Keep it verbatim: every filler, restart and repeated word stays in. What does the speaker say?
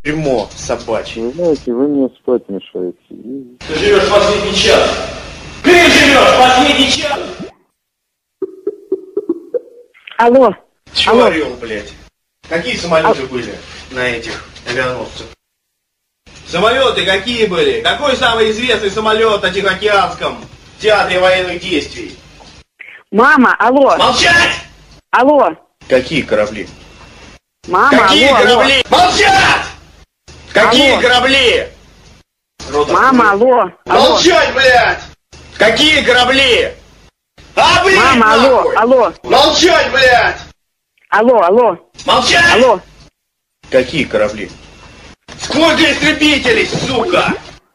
Дерьмо собачье. Вы знаете, вы мне спать мешаете. Ты живешь последний час. Ты живешь последний час. Алло. Чё Алло. орел, блядь? Какие самолеты были на этих авианосцах? Самолеты какие были? Какой самый известный самолет на Тихоокеанском театре военных действий? Мама, алло. Молчать! Алло. Какие корабли? Мама, Какие алло, корабли? алло. Молчать! Какие Алло. корабли? Рот Мама, открой. алло. Алло. Молчать, блядь! Какие корабли? А, блядь, Мама, алло, нахуй! алло. Молчать, блядь! Алло, алло. Молчать! Алло. Какие корабли? Сколько истребителей, сука!